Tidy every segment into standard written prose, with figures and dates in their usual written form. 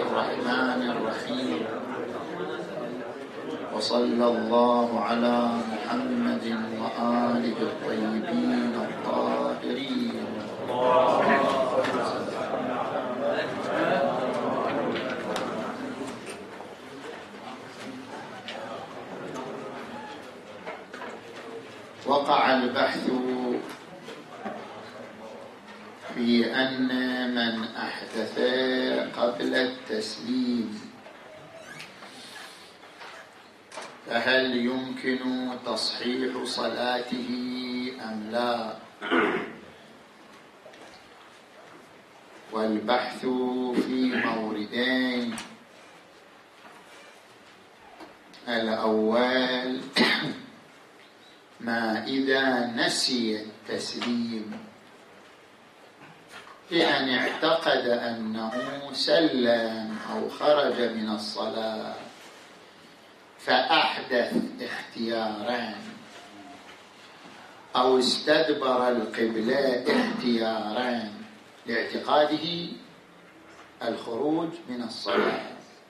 الرحمن الرحيم. وصلى الله على محمد وآله الطيبين الطاهرين. وقع البحث في أن من أحدث قبل التسليم فهل يمكن تصحيح صلاته أم لا؟ والبحث في موردين: الأول ما إذا نسي التسليم، بأن اعتقد أنه سلم أو خرج من الصلاة فأحدث اختياران، أو استدبر القبلة اختياران لاعتقاده الخروج من الصلاة،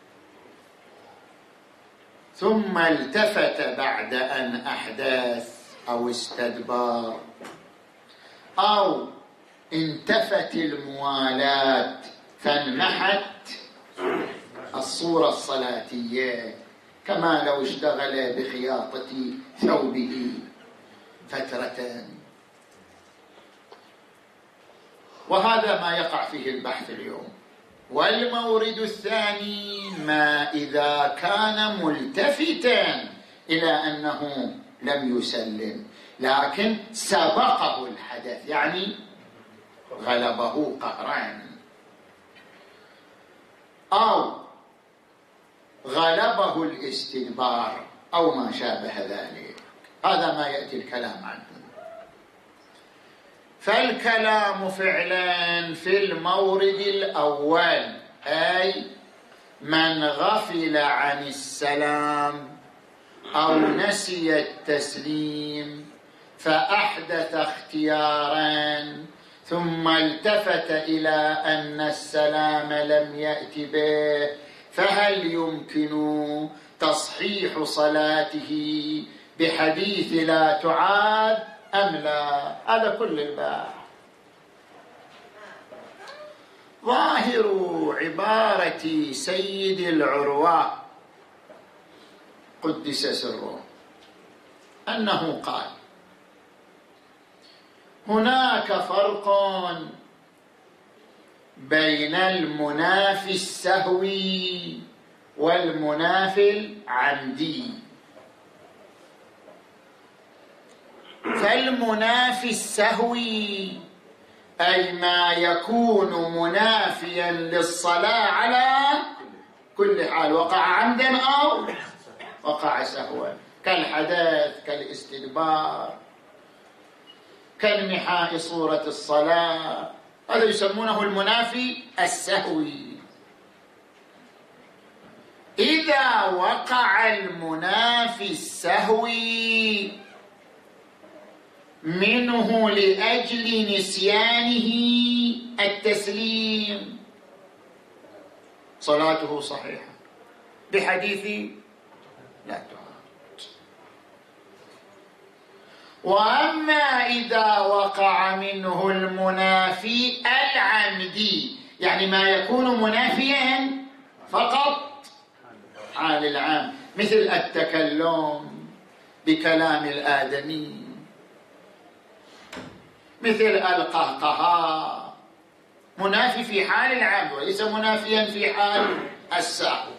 ثم التفت بعد أن أحدث أو استدبر، أو انتفت الموالاة فانمحت الصورة الصلاتية، كما لو اشتغل بخياطة ثوبه فترة. وهذا ما يقع فيه البحث اليوم. والمورد الثاني ما إذا كان ملتفتا إلى أنه لم يسلم لكن سبقه الحدث، يعني غلبه قهرا، أو غلبه الاستدبار أو ما شابه ذلك. هذا ما يأتي الكلام عنه. فالكلام فعلا في المورد الأول، أي من غفل عن السلام أو نسي التسليم فأحدث اختيارا ثم التفت إلى أن السلام لم يأت به، فهل يمكن تصحيح صلاته بحديث لا تعاد أم لا؟ هذا كل البحث. ظاهر عبارة سيد العروة قدس سره أنه قال: هناك فرق بين المنافي السهوي والمنافي العمدي. فالمنافي السهوي أي ما يكون منافيا للصلاة على كل حال، وقع عمدا أو وقع سهوا، كالحدث، كالاستدبار، كالمحاء صورة الصلاة، هذا يسمونه المنافي السهوي. إذا وقع المنافي السهوي منه لأجل نسيانه التسليم صلاته صحيحة بحديث لا تعاد. وأما إذا وقع منه المنافي العمدي، يعني ما يكون منافيا فقط عن العام، مثل التكلم بكلام الآدمي، مثل القهقهاء، منافي في حال العمد وليس منافيا في حال السهو.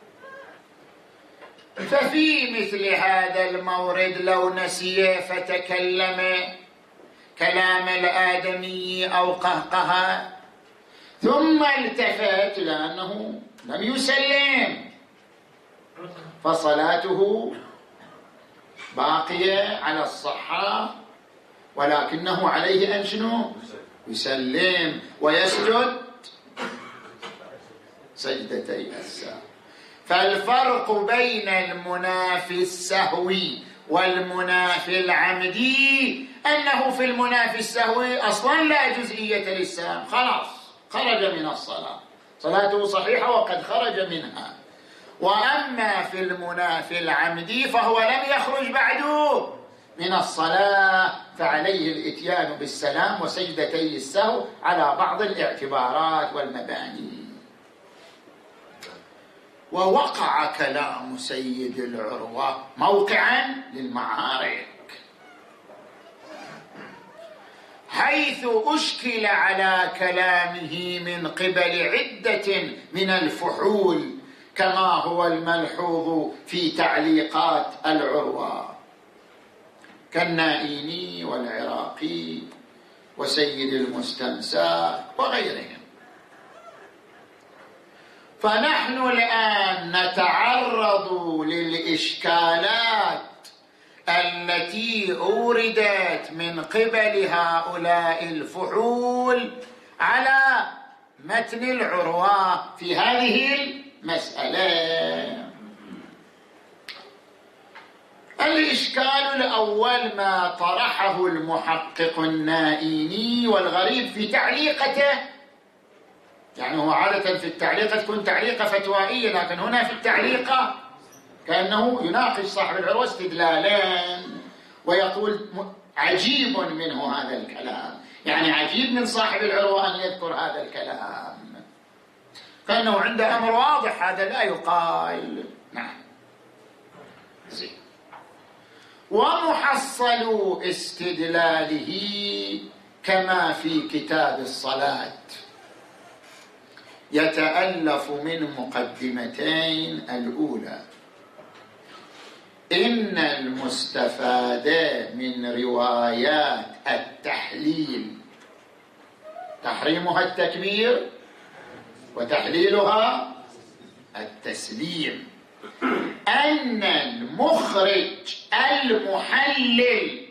ففي مثل هذا المورد لو نسي فتكلم كلام الآدمي أو قهقه ثم التفت لأنه لم يسلم فصلاته باقية على الصحة، ولكنه عليه أن شنو؟ يسلم ويسجد سجدتي السهو. فالفرق بين المنافي السهوي والمنافي العمدي أنه في المنافي السهوي أصلا لا جزئية للسهو، خلاص خرج من الصلاة، صلاته صحيحة وقد خرج منها. وأما في المنافي العمدي فهو لم يخرج بعد من الصلاة، فعليه الإتيان بالسلام وسجدتي السهو على بعض الاعتبارات والمباني. ووقع كلام سيد العروة موقعا للمعارك، حيث أشكل على كلامه من قبل عدة من الفحول، كما هو الملحوظ في تعليقات العروة كالنائيني والعراقي وسيد المستنساخ وغيرهم. فنحن الآن نتعرض للإشكالات التي أوردت من قبل هؤلاء الفحول على متن العروة في هذه المسألة. الإشكال الأول ما طرحه المحقق النائيني، والغريب في تعليقته، يعني هو عادة في التعليقة تكون تعليقة فتوائية، لكن هنا في التعليقة كأنه يناقش صاحب العروة استدلالا ويقول عجيب منه هذا الكلام، يعني عجيب من صاحب العروة أن يذكر هذا الكلام، كأنه عنده أمر واضح هذا لا يقال. نعم زين. ومحصل استدلاله كما في كتاب الصلاة يتألف من مقدمتين. الأولى: إن المستفاد من روايات التحليل تحريمها التكبير وتحليلها التسليم، أن المخرج المحلل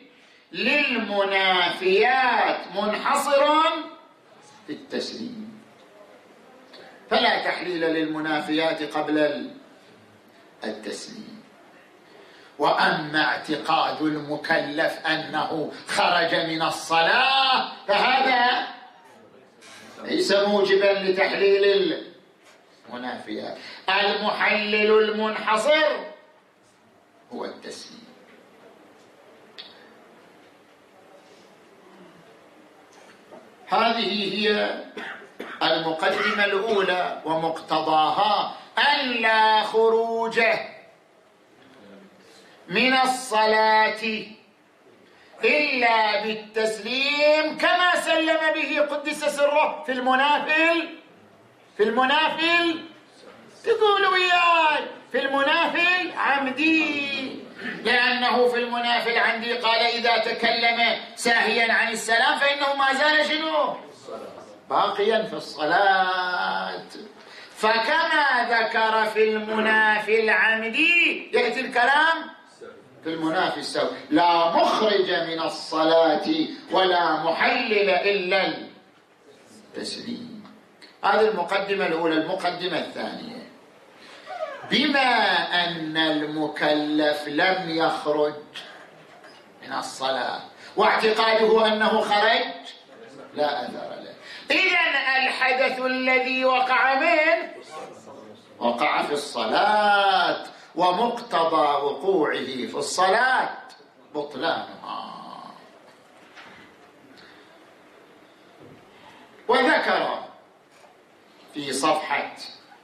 للمنافيات منحصر في التسليم، فلا تحليل للمنافيات قبل التسليم. وأما اعتقاد المكلف أنه خرج من الصلاة فهذا ليس موجبا لتحليل المنافيات. المحلل المنحصر هو التسليم. هذه هي المقدمة الأولى، ومقتضاها أن لا خروج من الصلاة إلا بالتسليم كما سلم به قدس سره في المنافل تقولوا وياي في المنافل عمدي، لأنه في المنافل عمدي قال إذا تكلم ساهيا عن السلام فإنه ما زال شنو؟ باقيا في الصلاة. فكما ذكر في المنافي العمدي يأتي الكلام في المنافي السوي، لا مخرج من الصلاة ولا محلل إلا التسليم. هذه المقدمة الأولى. المقدمة الثانية: بما أن المكلف لم يخرج من الصلاة واعتقاده أنه خرج لا أثر له، إذن الحدث الذي وقع منه وقع في الصلاة، ومقتضى وقوعه في الصلاة بطلانها. وذكر في صفحة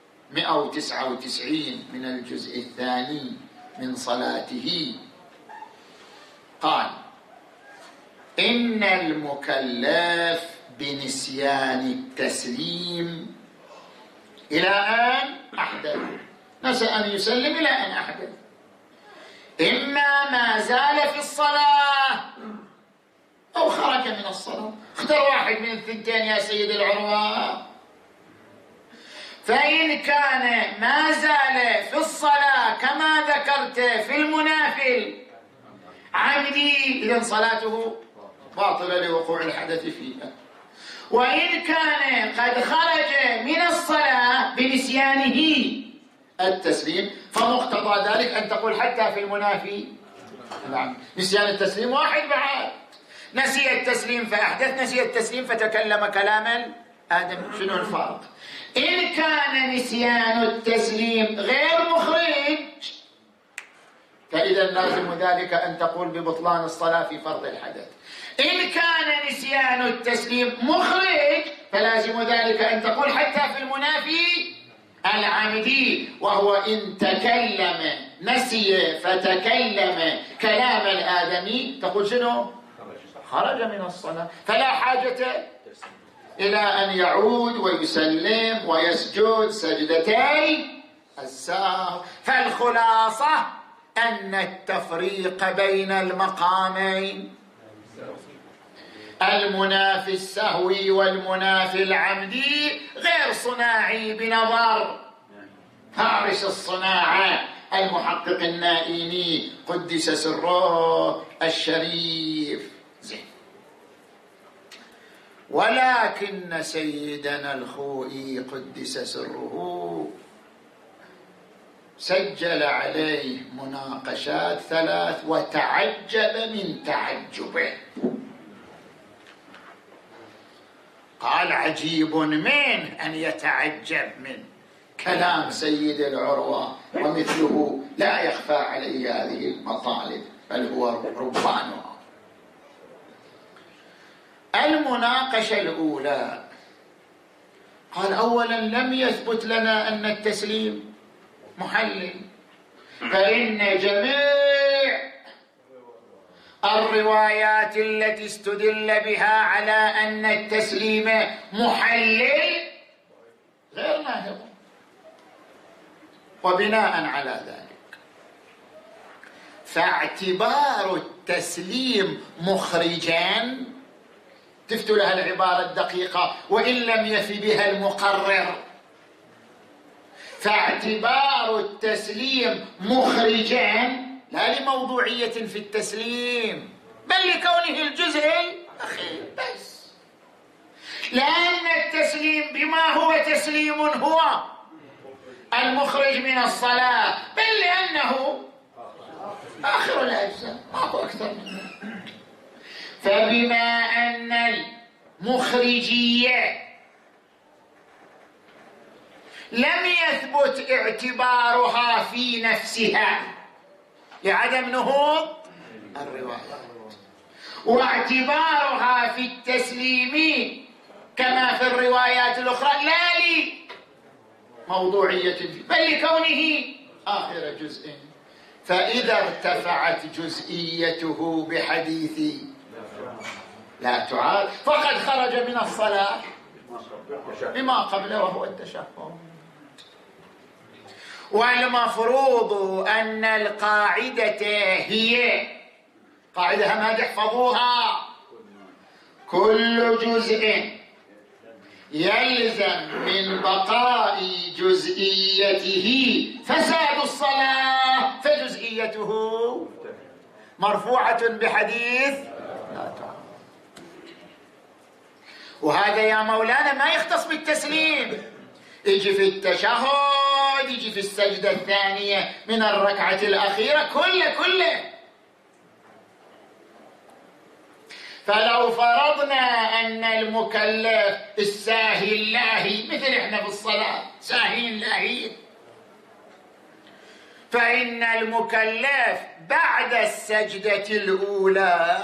199 من الجزء الثاني من صلاته قال: إن المكلف بنسيان التسليم إلى أن أحدث، نسى أن يسلم إلى أن أحدث، إما ما زال في الصلاة أو خرج من الصلاة. اختر واحد من الثنتين يا سيد العروة. فإن كان ما زال في الصلاة كما ذكرت في المنافل عمدي إذن صلاته باطلة لوقوع الحدث فيها. وإن كان قد خرج من الصلاة بنسيانه التسليم فمقتضى ذلك أن تقول حتى في المنافي نسيان التسليم واحد بعد، نسي التسليم فأحدث، نسي التسليم فتكلم كلاما آدم، شنو الفرق؟ إن كان نسيان التسليم غير مخرج فإذا لازم ذلك أن تقول ببطلان الصلاة في فرض الحدث. إن كان نسيان التسليم مخرج فلازم ذلك أن تقول حتى في المنافي العمدي، وهو إن تكلم نسي فتكلم كلام الآدمي تقول شنو؟ خرج من الصلاة، فلا حاجة إلى أن يعود ويسلم ويسجد سجدتي السهو. فالخلاصة أن التفريق بين المقامين المنافي السهوي والمنافي العمدي غير صناعي بنظر فارس الصناعة المحقق النائيني قدس سره الشريف. زين. ولكن سيدنا الخوئي قدس سره سجل عليه مناقشات 3 وتعجب من تعجبه. قال عجيب من أن يتعجب من كلام سيد العروة ومثله لا يخفى عليه هذه المطالب بل هو ربانها. المناقشة الأولى قال أولا لم يثبت لنا أن التسليم محلل، فإن جميع الروايات التي استدل بها على أن التسليم محلل غير ناهضة. وبناء على ذلك فاعتبار التسليم مخرجا، تفتوا لها العبارة الدقيقة وإن لم يفي بها المقرر، فاعتبار التسليم مخرجا لا لموضوعية في التسليم بل لكونه الجزء الأخير بس، لأن التسليم بما هو تسليم هو المخرج من الصلاة، بل لأنه آخر الأجزاء ما هو أكثر منه. فبما أن المخرجية لم يثبت اعتبارها في نفسها لعدم نهوض الروايات، واعتبارها في التسليم كما في الروايات الأخرى لا لموضوعية بل لكونه آخر جزء، فإذا ارتفعت جزئيته بحديث لا تعاد فقد خرج من الصلاة بما قبله وهو التشهد. والمفروض أن القاعدة هي قاعدة ما تحفظوها: كل جزء يلزم من بقاء جزئيته فساد الصلاة، فجزئيته مرفوعة بحديث لا تعاد. وهذا يا مولانا ما يختص بالتسليم، يجي في التشهد، يجي في السجدة الثانية من الركعة الأخيرة، كله. فلو فرضنا أن المكلف الساهي اللاهي مثل إحنا في الصلاة ساهين لاهين، فإن المكلف بعد السجدة الأولى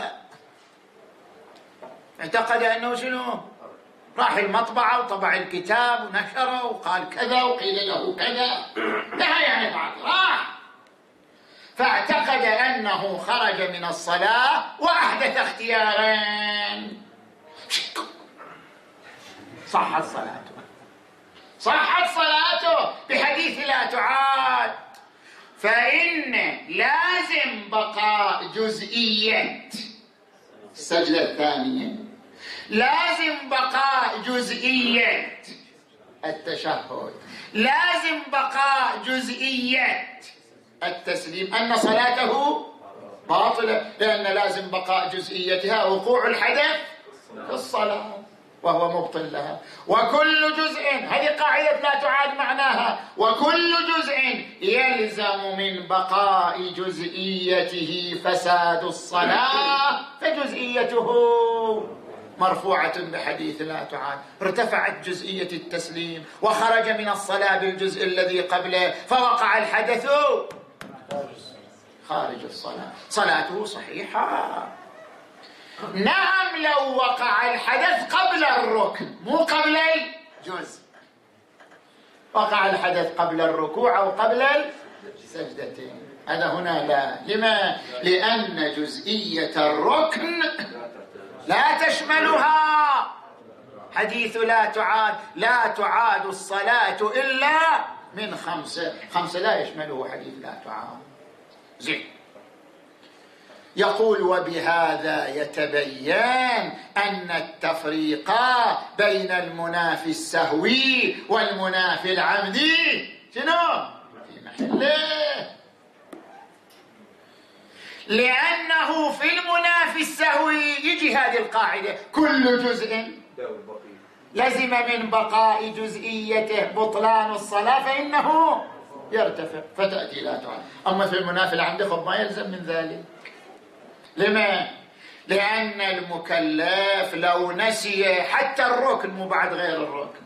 اعتقد أنه شنو؟ راح المطبعة وطبع الكتاب ونشره وقال كذا وقيل له كذا، لا يعني بعد راح، فاعتقد أنه خرج من الصلاة وأحدث اختيارين. صحت صلاته بحديث لا تعاد. فإن لازم بقاء جزئية السجدة الثانية، لازم بقاء جزئية التشهد، لازم بقاء جزئية التسليم، أن صلاته باطلة، لأن لازم بقاء جزئيتها وقوع الحدث في الصلاة وهو مبطل لها. وكل جزء، هذه قاعدة لا تعاد معناها، وكل جزء يلزم من بقاء جزئيته فساد الصلاة، فجزئيته مرفوعة بحديث لا تعاد، ارتفعت جزئية التسليم وخرج من الصلاة بالجزء الذي قبله فوقع الحدث خارج الصلاة، صلاته صحيحة. نعم لو وقع الحدث قبل الركن مو قبل الجزء، وقع الحدث قبل الركوع أو قبل السجدتين، هذا هنا لا. لما؟ لأن جزئية الركن لا تشملها حديث لا تعاد، لا تعاد الصلاة إلا من خمسة لا يشمله حديث لا تعاد. زين. يقول وبهذا يتبين أن التفريق بين المنافي السهوي والمنافي العمدي شنو؟ في محله، لأنه في المنافي السهوي يجي هذه القاعدة كل جزء لزم من بقاء جزئيته بطلان الصلاة فإنه يرتفع فتأتي لا تعاد. أما في المنافي العمدي ما يلزم من ذلك. لما؟ لأن المكلف لو نسي حتى الركن مو بعد غير الركن،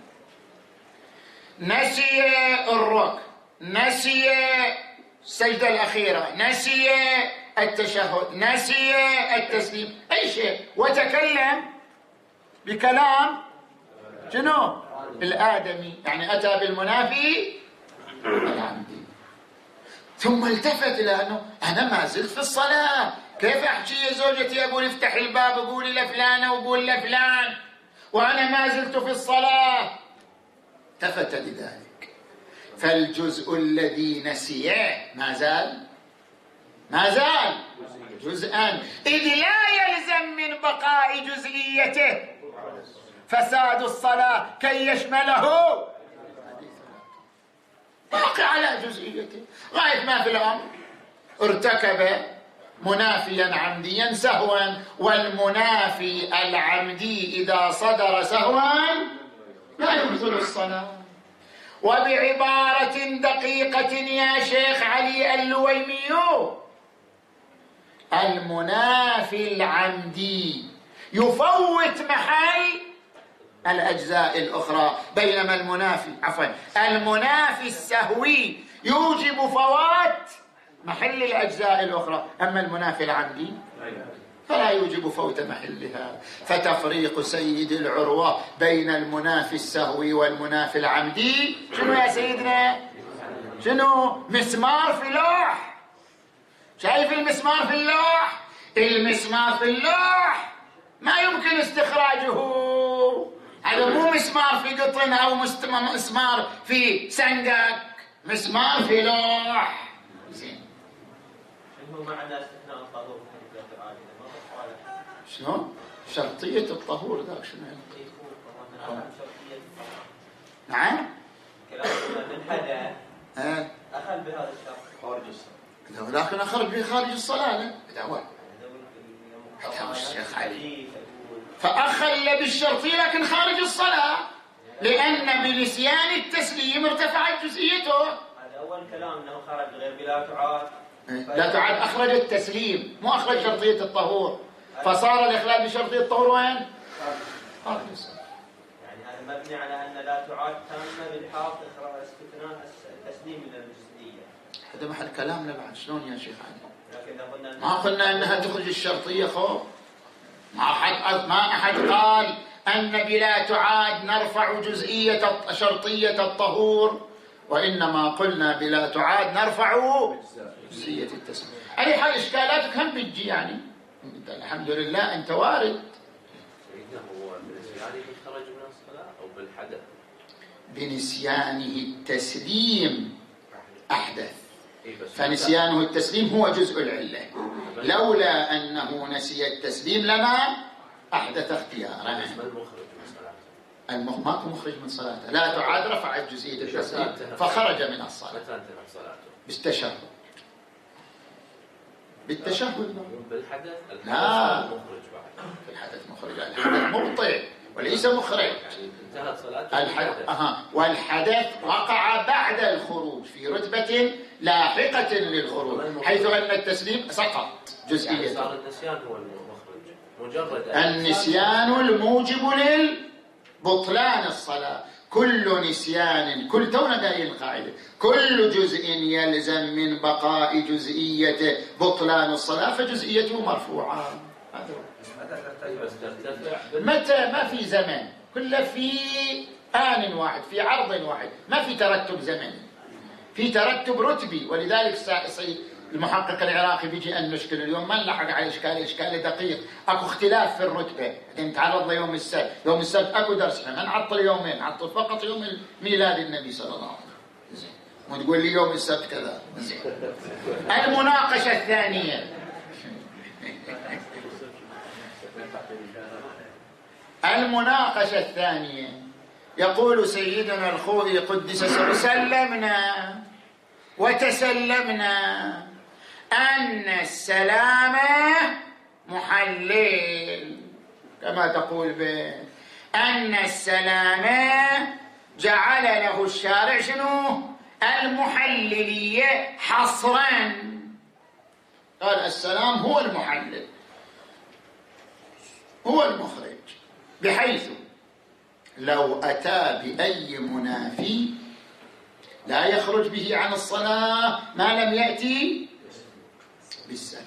نسي الركن، نسي السجدة الأخيرة، نسي التشهد، نسي التسليم، أي شيء، وتكلم بكلام شنو؟ الآدمي، يعني أتى بالمنافي العمدي، ثم التفت إلى أنه أنا ما زلت في الصلاة، كيف أحكي يا زوجتي أقول افتح الباب وقولي لفلانة وقول لفلان وأنا ما زلت في الصلاة؟ التفت لذلك، فالجزء الذي نسيه ما زال جزءا، إذ لا يلزم من بقاء جزئيته فساد الصلاة كي يشمله باقي على جزئيته، غاية ما في الأمر ارتكب منافيا عمديا سهوا، والمنافي العمدي إذا صدر سهوا لا يبطل الصلاة. وبعبارة دقيقة يا شيخ علي اللويمي، المنافي العمدي يفوت محل الأجزاء الأخرى، بينما المنافي السهوي يوجب فوات محل الأجزاء الأخرى، أما المنافي العمدي فلا يوجب فوت محلها. فتفريق سيد العروة بين المنافي السهوي والمنافي العمدي شنو يا سيدنا؟ شنو؟ مسمار في لوح. شايف المسمار في اللوح؟ المسمار في اللوح ما يمكن استخراجه، هذا مو مسمار في قطن أو مسمار في سنجك، مسمار في لوح. زين. شنو معنى استثناء الطهور؟ شنو؟ شرطية الطهور ذاك شنو؟ نعم؟ كلامنا من حدا أخذ بهذا الشرط خارج الصلاة، لكن أخرج به خارج الصلاة لا دعوة. الشيخ علي فأخل بالشرطية لكن خارج الصلاة، لأن بنسيان التسليم ارتفعت جزئيته. هذا أول كلام أنه خرج غير بلا تعاد. لا تعاد أخرج التسليم مو أخرج شرطية الطهور، فصار الإخلال بشرطية الطهور وين؟ خارج الصلاة. يعني هذا مبني على أن لا تعاد تامة بالحاق استثناء التسليم من الجزئية. هذا محل كلامنا بعد. شلون يا شيخ علي؟ لكن ما قلنا أنها تخرج الشرطية خوف، ما أحد قال أن بلا تعاد نرفع جزئية شرطية الطهور، وإنما قلنا بلا تعاد نرفع جزئية التسليم. أي حال إشكالاتك هم بتجي، يعني الحمد لله أنت وارد. سيدنا هو بنسيانه خرج من الصلاة أو بالحدث؟ بنسيانه التسليم أحدث، فنسيانه التسليم هو جزء العلة، لولا أنه نسي التسليم لما أحدث اختيارا. ما مخرج من صلاته، لا تعاد رفعت جزئية التسليم فخرج من الصلاة. متى انتهت صلاته؟ بالتشهد بالحدث. لا مخرج بعد. في الحدث مخرج، الحدث مبطئ وليس مخرج. يعني انتهت صلاته والحدث وقع بعد الخروج في رتبة لاحقة للخروج، حيث أن التسليم سقط جزئيا. يعني صار النسيان هو المخرج النسيان الموجب للبطلان الصلاة. كل نسيان، كل تونا قايل القاعدة، كل جزء يلزم من بقاء جزئيته بطلان الصلاة فجزئيته مرفوعة. متى؟ ما في زمن، كله في آن واحد، في عرض واحد، ما في ترتب زمني، في ترتب رتبي. ولذلك المحقق العراقي بيجي أن نشكل اليوم ما نلحق على إشكال دقيق، أكو اختلاف في الرتبة. نتعرض ليوم السبت، يوم السبت أكو درس، ما نعطل يومين، نعطل فقط يوم ميلاد النبي صلى الله عليه وسلم، وتقول لي يوم السبت كذا. المناقشة الثانية، المناقشة الثانية يقول سيدنا الخوئي قدس سره: سلمنا وتسلمنا أن السلام محلل، كما تقول به أن السلام جعل له الشارع شنو؟ المحللية حصرا. قال السلام هو المحلل، هو المخرج، بحيث لو أتى بأي منافي لا يخرج به عن الصلاة ما لم يأتي بالسلام.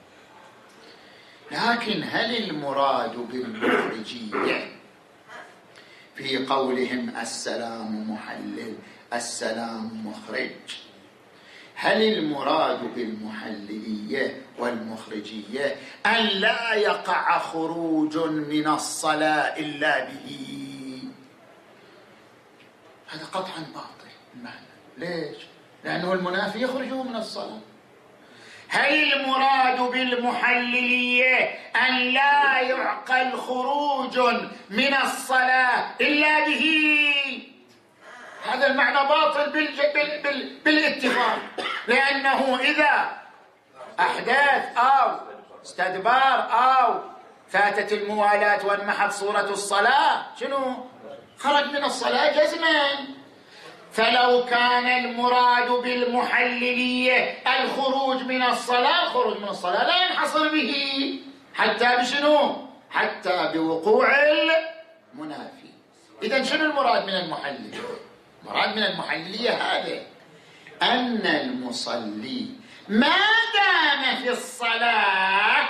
لكن هل المراد بالمخرجية في قولهم السلام محلل السلام مخرج، هل المراد بالمحللية والمخرجية أن لا يقع خروج من الصلاة إلا به؟ هذا قطعا باطل المعنى. ليش؟ لأنه المنافي يخرجه من الصلاة. هل المراد بالمحللية أن لا يعقل خروج من الصلاة إلا به؟ هذا المعنى باطل بالاتفاق، لأنه إذا أحداث أو استدبار أو فاتت الموالاة وانمحت صورة الصلاة شنو؟ خرج من الصلاة جزما. فلو كان المراد بالمحللية الخروج من الصلاة، خروج من الصلاة لا ينحصر به حتى بشنو؟ حتى بوقوع المنافي. إذن شنو المراد من المحللية؟ المراد من المحللية هذا أن المصلي ما دام في الصلاة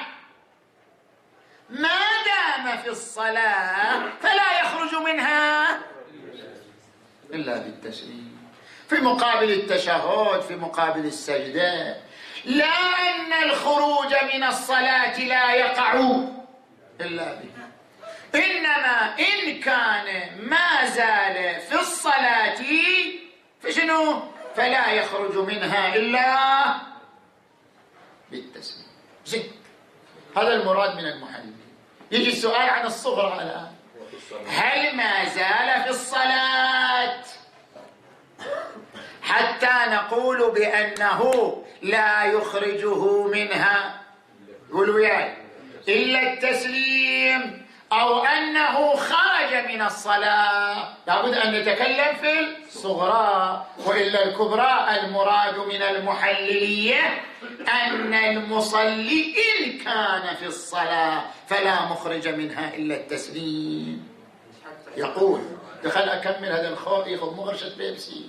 فلا يخرج منها إلا بالتسليم، في مقابل التشهد، في مقابل السجدة. لا أن الخروج من الصلاة لا يقع إلا به، إنما إن كان ما زال في الصلاة فشنو؟ فلا يخرج منها إلا بالتسليم. زين، هذا المراد من المحلل. يجي السؤال عن الصغرى الآن: هل ما زال في الصلاة حتى نقول بأنه لا يخرجه منها، قولوا وياي، إلا التسليم، أو أنه خرج من الصلاة؟ لابد أن نتكلم في الصغرى، وإلا الكبرى. المراد من المحللية أن المصلي إن كان في الصلاة فلا مخرج منها إلا التسليم. يقول، دخل أكمل هذا الخوف ياخذ مغرشة بيبسي.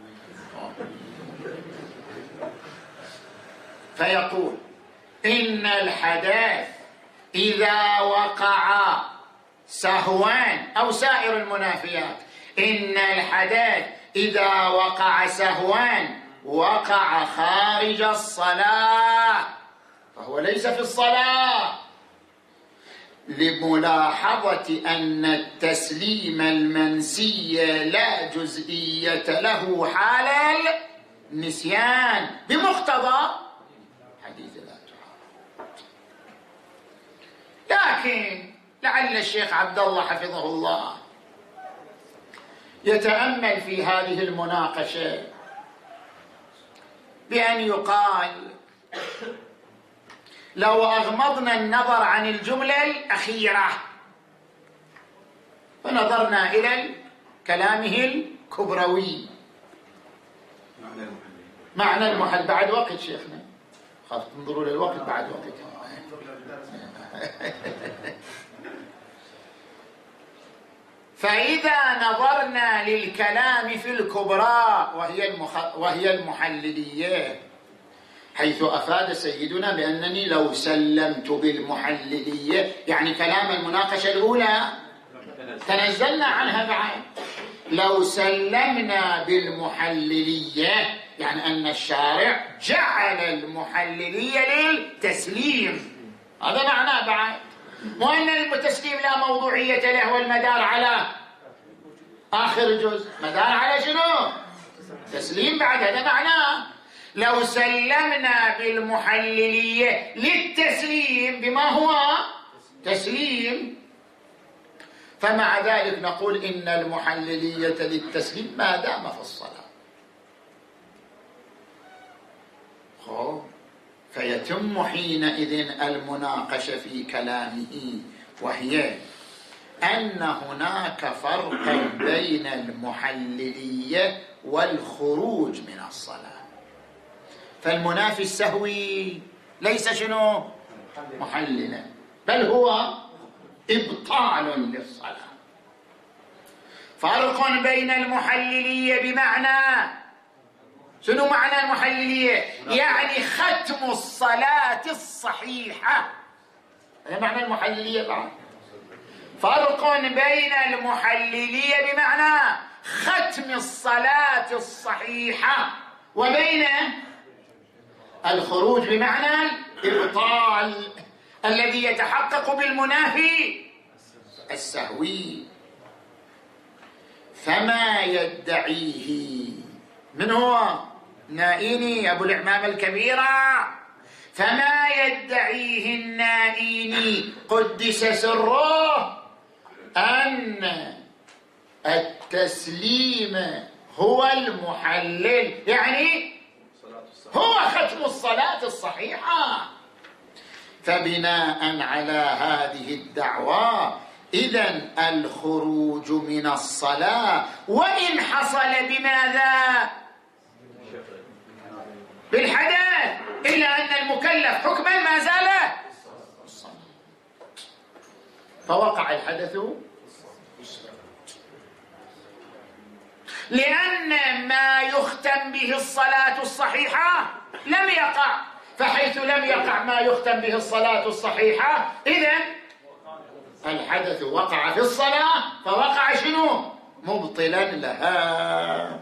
فيقول: إن الحدث إذا وقع سهوان، أو سائر المنافيات، إن الحدث إذا وقع سهوان وقع خارج الصلاة فهو ليس في الصلاة، لملاحظة أن التسليم المنسي لا جزئية له حال النسيان بمقتضى حديث لا تعارض. لكن لعل الشيخ عبد الله حفظه الله يتأمل في هذه المناقشة بأن يقال: لو أغمضنا النظر عن الجملة الأخيرة فنظرنا إلى كلامه الكبروي، معنى المحل بعد وقت شيخنا، خاف تنظروا للوقت بعد وقت. فإذا نظرنا للكلام في الكبرى وهي المحللية، حيث أفاد سيدنا بأنني لو سلمت بالمحللية يعني كلام المناقشة الأولى تنزلنا عنها بعد، لو سلمنا بالمحللية يعني أن الشارع جعل المحللية للتسليم، هذا معناه بعد، مو أن التسليم لا موضوعية له والمدار على آخر جزء، مدار على شنو؟ تسليم بعد، هذا معناه لو سلمنا بالمحللية للتسليم بما هو تسليم، فمع ذلك نقول إن المحللية للتسليم ما دام في الصلاة. فيتم حينئذ المناقشة في كلامه، وهي أن هناك فرقا بين المحللية والخروج من الصلاة. فالمنافي السهوي ليس شنو محللا، بل هو إبطال للصلاة. فرق بين المحللية بمعنى شنو معنى المحللية؟ يعني ختم الصلاة الصحيحة، هذا معنى المحللية بعد. فرق بين المحللية بمعنى ختم الصلاة الصحيحة وبين الخروج بمعنى الإبطال الذي يتحقق بالمنافي السهوي. فما يدعيه من هو؟ نائيني أبو الإعمام الكبيرة. فما يدعيه النائيني قدس سره أن التسليم هو المحلل، يعني هو ختم الصلاة الصحيحة. فبناء على هذه الدعوة إذن الخروج من الصلاة وإن حصل بماذا؟ بالحدث، إلا أن المكلف حكما ما زال الصلاة، فوقع الحدث لأن ما يختم به الصلاة الصحيحة لم يقع، فحيث لم يقع ما يختم به الصلاة الصحيحة إذن الحدث وقع في الصلاة، فوقع شنو؟ مبطلا لها.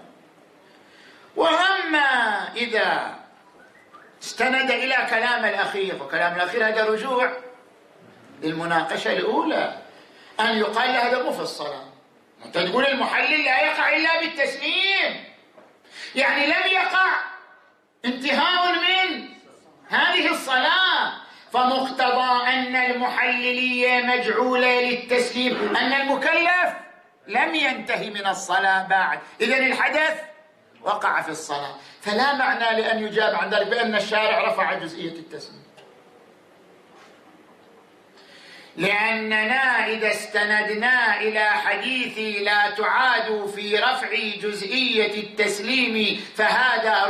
وأما إذا استند إلى كلام الأخير، وكلام الأخير هذا رجوع للمناقشة الأولى، أن يقال هذا مو في الصلاة، أنت تقول المحلل لا يقع إلا بالتسليم، يعني لم يقع انتهاء من هذه الصلاة، فمقتضى أن المحللية مجعولة للتسليم أن المكلف لم ينتهي من الصلاة بعد، إذن الحدث وقع في الصلاة، فلا معنى لأن يجاب عن ذلك بأن الشارع رفع جزئية التسليم، لأننا إذا استندنا إلى حديث لا تعاد في رفع جزئية التسليم فهذا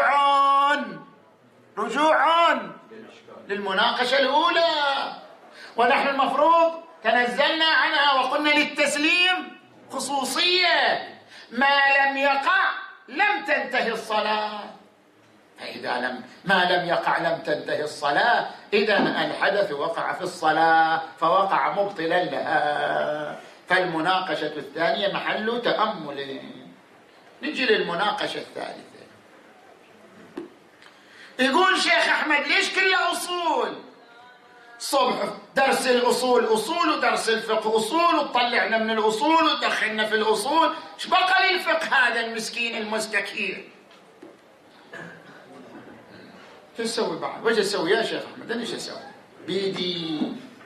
رجوع للمناقشة الأولى، ونحن المفروض تنزلنا عنها وقلنا للتسليم خصوصية، ما لم يقع لم تنتهي الصلاة، فإذا ما لم يقع لم تنتهي الصلاة، إذن الحدث وقع في الصلاة فوقع مبطلا لها، فالمناقشة الثانية محل تأمل. نجي للمناقشة الثالثة. يقول شيخ أحمد ليش كلها أصول؟ صبح درس الأصول أصول، ودرس الفقه أصول، وطلعنا من الأصول ودخلنا في الأصول، ايش بقى للفقه هذا المسكين المستكين؟ شو تسوي بعد؟ وش اسوي يا شيخ أحمد؟ أنا ايش اسوي؟ بيدي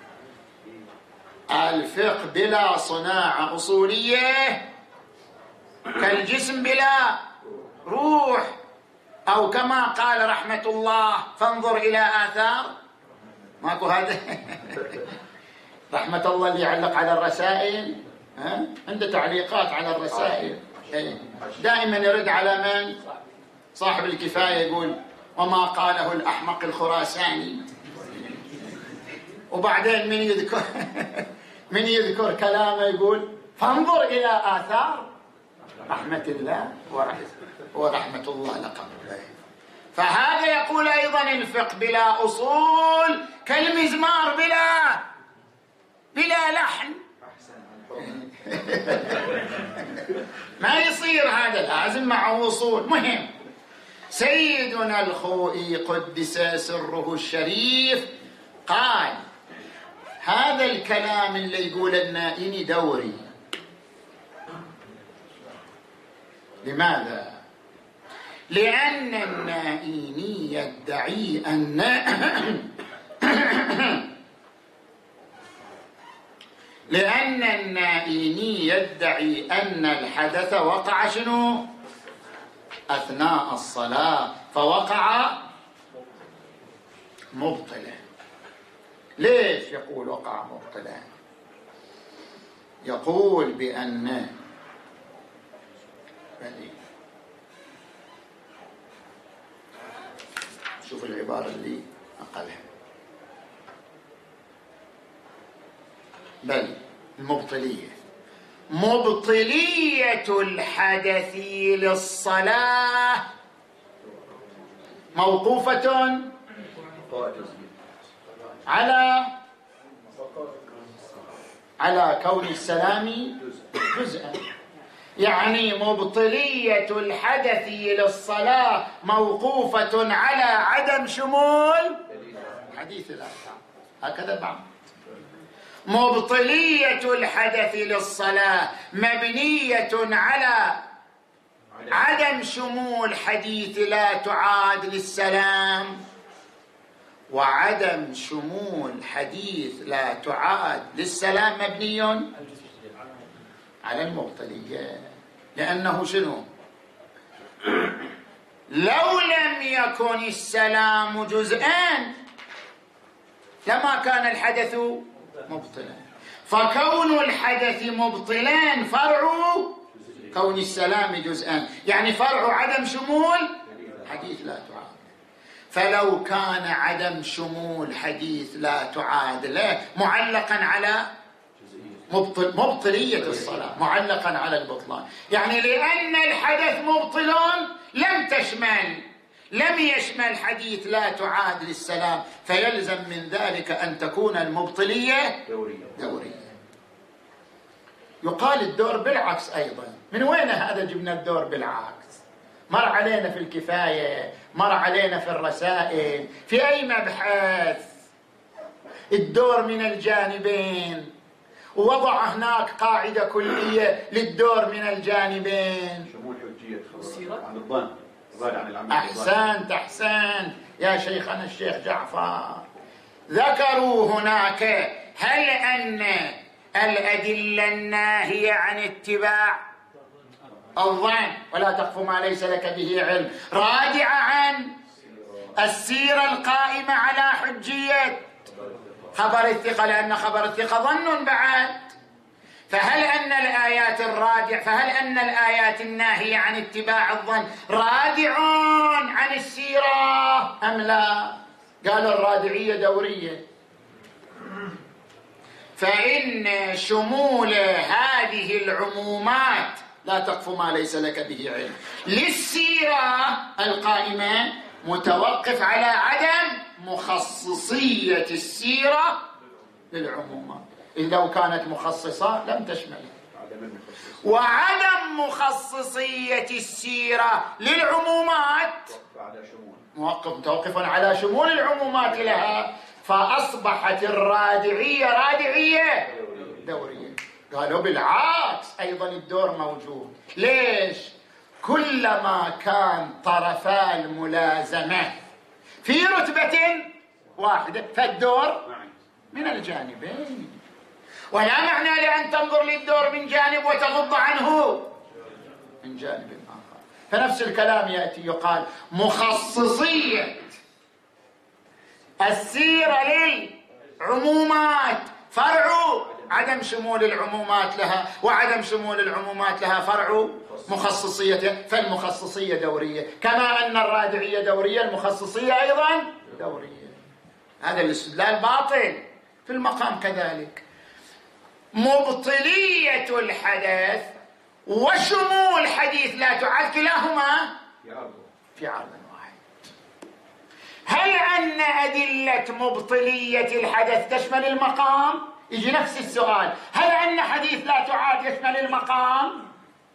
الفقه بلا صناعة أصولية كالجسم بلا روح، أو كما قال رحمة الله فانظر إلى آثار، ماكو هذا رحمة الله اللي يعلق على الرسائل، عنده تعليقات على الرسائل، دائما يرد على من؟ صاحب الكفاية، يقول وما قاله الأحمق الخراساني، وبعدين من يذكر كلامه يقول فانظر إلى آثار رحمة الله ورحمة الله لقبل. فهذا يقول أيضا الفقه بلا أصول كالمزمار بلا لحن. ما يصير هذا، لازم معه أصول. مهم. سيدنا الخوئي قدس سره الشريف قال هذا الكلام اللي يقول النائيني دوري. لماذا؟ لأن النائيني يدعي أن الحدث وقع شنو؟ أثناء الصلاة، فوقع مبطلا. ليش يقول وقع مبطلا؟ يقول بأن شوف العبارة اللي نقلها. بل المبطلية مبطلية الحدث للصلاة موقوفة على كون السلام جزءا. يعني مبطلية الحدث للصلاة موقوفة على عدم شمول حديث الآثار. هكذا بعض. مبطلية الحدث للصلاة مبنية على عدم شمول حديث لا تعاد للسلام، وعدم شمول حديث لا تعاد للسلام مبني على المبطلية. لأنه شنو؟ لو لم يكن السلام جزءان لما كان الحدث مبطلا، فكون الحدث مبطلان فرع كون السلام جزءان، يعني فرع عدم شمول حديث لا تعاد. فلو كان عدم شمول حديث لا تعاد له معلقا على مبطلية الصلاة، معلقا على البطلان، يعني لأن الحدث مبطل لم يشمل حديث لا تعاد للسلام، فيلزم من ذلك أن تكون المبطلية دورية. يقال الدور بالعكس أيضا. من وين هذا جبنا الدور بالعكس؟ مر علينا في الكفاية، مر علينا في الرسائل، في أي مبحث الدور من الجانبين، ووضع هناك قاعدة كلية للدور من الجانبين. شمول حجية عن الظن. أحسنت يا شيخنا الشيخ جعفر. ذكروا هناك هل أن الأدلة الناهية عن اتباع الظن ولا تقف ما ليس لك به علم رادعة عن السيرة القائمة على حجية خبر الثقة، لأن خبر الثقة ظن بعد. فهل أن الآيات الناهية عن اتباع الظن رادعون عن السيرة أم لا؟ قالوا الرادعية دورية. فإن شمول هذه العمومات لا تقف ما ليس لك به علم للسيرة القائمة متوقف على عدم مخصصية السيرة للعمومات. إذ لو كانت مخصصة لم تشملها. وعدم مخصصية السيرة للعمومات متوقف على شمول العمومات لها، فأصبحت الرادعية رادعية دورية. قالوا بالعكس أيضا الدور موجود. ليش؟ كلما كان طرفا الملازمة في رتبة واحدة فالدور من الجانبين، ولا معنى لأن تنظر للدور من جانب وتغض عنه من جانب آخر. فنفس الكلام يأتي يقال مخصصية السيرة للعمومات فرع عدم شمول العمومات لها، وعدم شمول العمومات لها فرع مخصصية، فالمخصصية دورية. كما أن الرادعية دورية المخصصية أيضا دورية. هذا الاستدلال باطل. في المقام كذلك مبطلية الحدث وشمول حديث لا تعاد كلاهما في عرض واحد. هل أن أدلة مبطلية الحدث تشمل المقام؟ يجي نفس السؤال، هل أن حديث لا تعاد يشمل المقام؟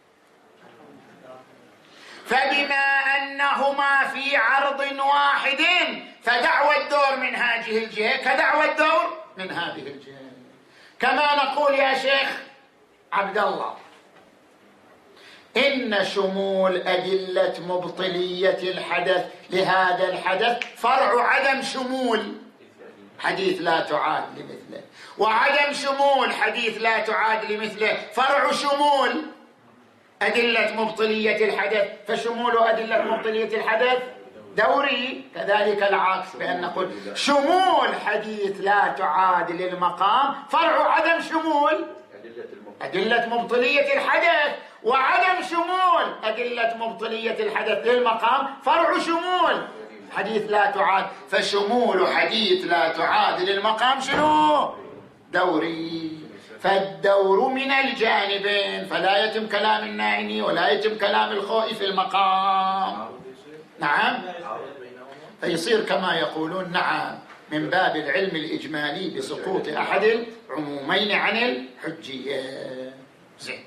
فبما أنهما في عرض واحد فدعوى الدور من هذه الجهة كدعوى الدور من هذه الجهة. كما نقول يا شيخ عبد الله إن شمول أدلة مبطلية الحدث لهذا الحدث فرع عدم شمول حديث لا تعاد لمثله، وعدم شمول حديث لا تعاد لمثله فرع شمول أدلة مبطلية الحدث، فشمول أدلة مبطلية الحدث دوري. كذلك العكس، بأن نقول شمول حديث لا تعاد للمقام فرع عدم شمول أدلة مبطلية الحدث، وعدم شمول أدلة مبطلية الحدث للمقام فرع شمول حديث لا تعاد. فشمول حديث لا تعاد للمقام شنو؟ دوري. فالدور من الجانبين، فلا يتم كلام النائني ولا يتم كلام الخوئي في المقام. نعم، فيصير كما يقولون نعم من باب العلم الإجمالي بسقوط أحد العمومين عن الحجية. زين.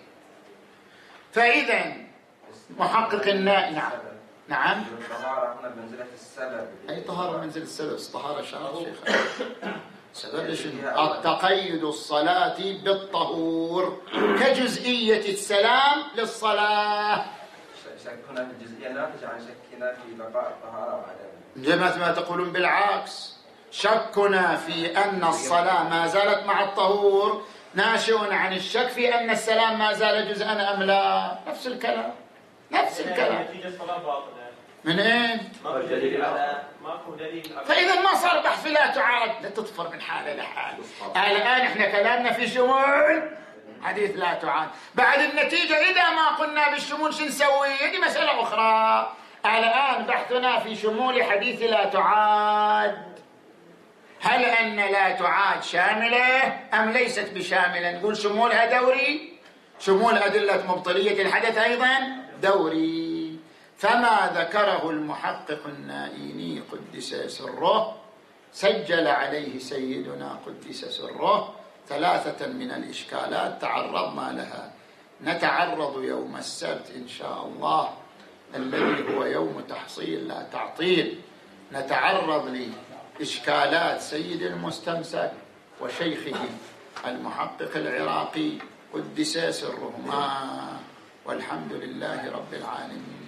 فإذا محقق النائي نعم الطهارة هنا بمنزلة السبب. أي طهارة منزل السبب؟ طهارة شرط شيخ. سبب التقيد الصلاة بالطهور كجزئية السلام للصلاة. شكنا في الجزئية ناتج عن شكنا في بقاء الطهارة وعدمها. لما ما تقولون بالعكس، شكنا في أن الصلاة ما زالت مع الطهور ناشئ عن الشك في أن السلام ما زال جزءا أم لا. نفس الكلام نفس الكلام. من اين؟ ماكو دليل. فاذا ما صار بحث لا تعاد، لا تطفر من حاله لحال. الان احنا كلامنا في شمول حديث لا تعاد، بعد النتيجه اذا ما قلنا بالشمول شو نسوي؟ هذه مساله اخرى. الان بحثنا في شمول حديث لا تعاد، هل ان لا تعاد شامله ام ليست بشامله؟ نقول شمولها دوري، شمول ادله مبطليه الحدث ايضا دوري. فما ذكره المحقق النائيني قدس سره سجل عليه سيدنا قدس سره 3 من الإشكالات تعرضنا لها. نتعرض يوم السبت إن شاء الله الذي هو يوم تحصيل لا تعطيل، نتعرض لإشكالات سيد المستمسك وشيخه المحقق العراقي قدس سرهما، والحمد لله رب العالمين.